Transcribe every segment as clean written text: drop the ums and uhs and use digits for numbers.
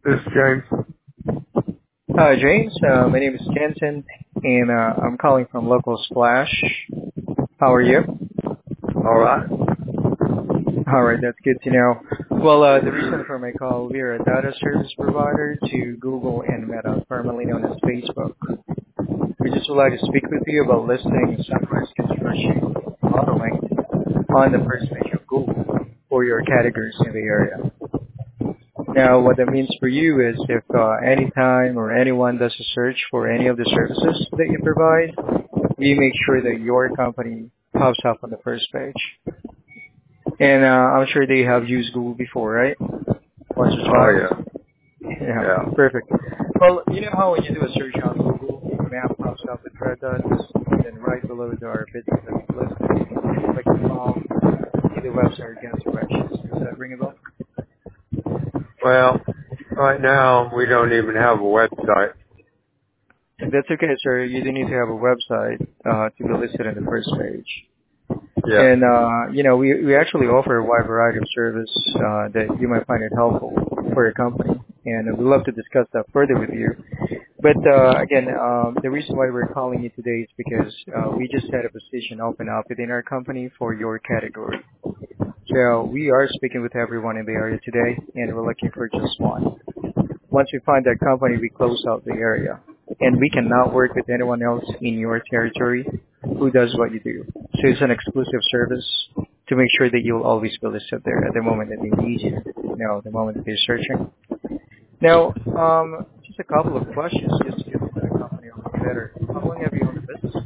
This is James. Hi, James. My name is Jensen, and I'm calling from Local Splash. How are you? All right. All right, that's good to know. Well, the reason for my call, we are a data service provider to Google and Meta, formerly known as Facebook. We just would like to speak with you about listing Sunrise Construction modeling on the first page of Google for your categories in the area. Now, what that means for you is if any time or anyone does a search for any of the services that you provide, we make sure that your company pops up on the first page. And I'm sure they have used Google before, right? Once or Oh, twice. Yeah, yeah. perfect. Well, you know how when you do a search on Google, the map pops up with red dots, and then right below there are businesses that we listed. Like see the website against directions. Does that ring a bell? Well, right now we don't even have a website. That's okay, sir. You do need to have a website to be listed on the first page. Yeah. And, we actually offer a wide variety of service that you might find it helpful for your company. And we'd love to discuss that further with you. But, again, the reason why we're calling you today is because we just had a position open up within our company for your category. So we are speaking with everyone in the area today, and we're looking for just one. Once we find that company, we close out the area. And we cannot work with anyone else in your territory who does what you do. So it's an exclusive service to make sure that you'll always be listed there at the moment that they need you, the moment that they're searching. Now, just a couple of questions just to get to know the company a little better. How long have you owned the business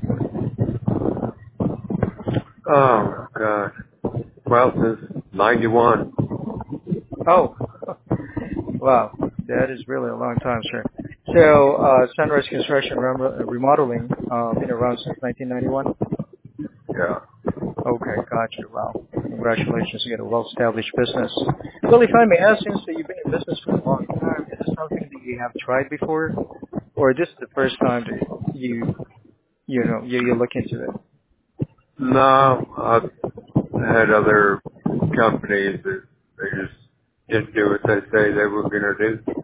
for? Oh, God. Well, since 91. Oh, wow. That is really a long time, sir. So, Sunrise Construction Remodeling, been around since 1991? Yeah. Okay, gotcha. Wow. Congratulations. You got a well-established business. Well, if I may ask, since you've been in business for a long time, is this something that you have tried before? Or this is the first time that you look into it? No, I've had other companies that they just didn't do what they say they were going to do.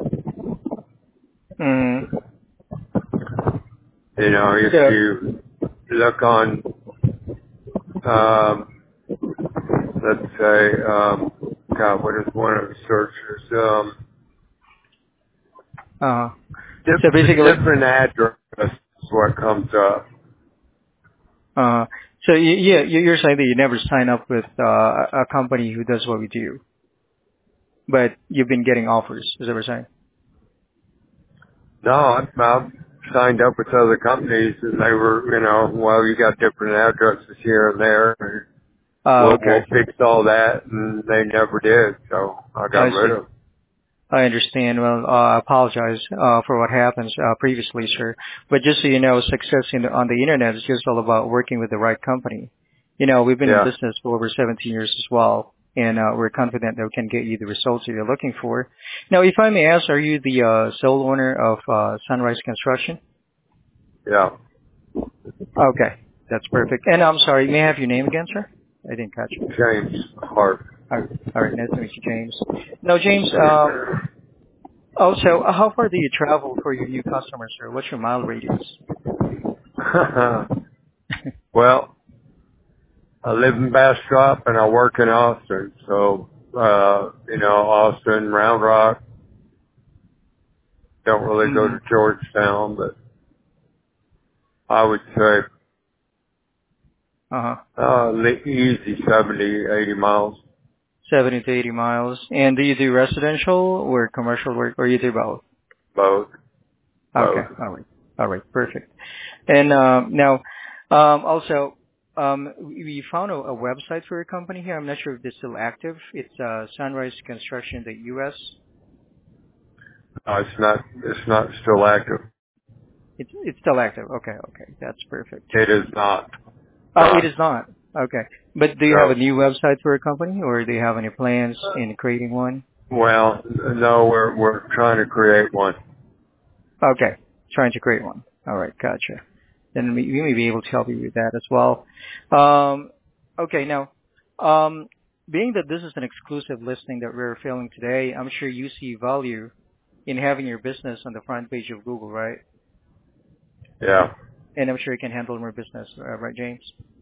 Mm. You know, if So, you look on, um, let's say, God, what is one of the searchers? uh, so basically, Different address is what comes up. uh, so you're saying that you never sign up with a company who does what we do, but you've been getting offers. Is that what you're saying? No, I've signed up with other companies and they were, well, you got different addresses here and there. And we'll Okay. fix all that, and they never did. So I got I rid see. of them. I understand. Well, I apologize for what happens previously, sir. But just so you know, success on the internet is just all about working with the right company. We've been in Yeah. business for over 17 years as well, and we're confident that we can get you the results that you're looking for. Now, if I may ask, are you the sole owner of Sunrise Construction? Yeah. Okay, that's perfect. And I'm sorry, may I have your name again, sir? I didn't catch it. James Hart. All right, nice to meet you, James. Now, James, also, how far do you travel for your new customers, sir? What's your mile radius? Well, I live in Bastrop and I work in Austin. So, Austin, Round Rock. Don't really go Mm. to Georgetown, but I would say, Uh-huh. easy 70, 80 miles. 70 to 80 miles. And do you do residential or commercial work, or you do both? Both. Okay. Both. All right. All right. Perfect. And now, also, we found a website for your company here. I'm not sure if it's still active. It's Sunrise Construction, the U.S. It's not still active. It's still active. Okay. Okay. That's perfect. It is not. Oh, it is not. Okay. But do you have a No. new website for your company, or do you have any plans in creating one? Well, no, we're trying to create one. Okay. Trying to create one. All right. Gotcha. Then we may be able to help you with that as well. Okay. Now, being that this is an exclusive listing that we're filling today, I'm sure you see value in having your business on the front page of Google, right? Yeah. And I'm sure you can handle more business, right, James?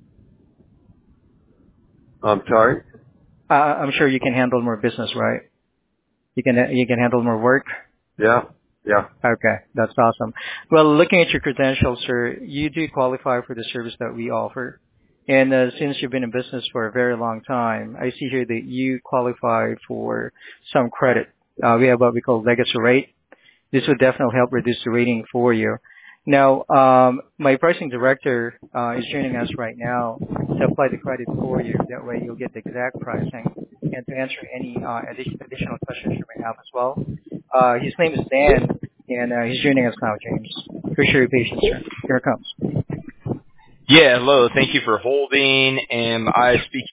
I'm sorry? I'm sure you can handle more business, right? You can handle more work. Yeah. Yeah. Okay, that's awesome. Well, looking at your credentials, sir, you do qualify for the service that we offer. And since you've been in business for a very long time, I see here that you qualify for some credit. We have what we call legacy rate. This would definitely help reduce the rating for you. Now, my pricing director is joining us right now to apply the credit for you. That way you'll get the exact pricing and to answer any additional questions you may have as well. His name is Dan, and he's joining us now, James. Appreciate your patience, sir. Here it comes. Yeah, hello. Thank you for holding. Am I speaking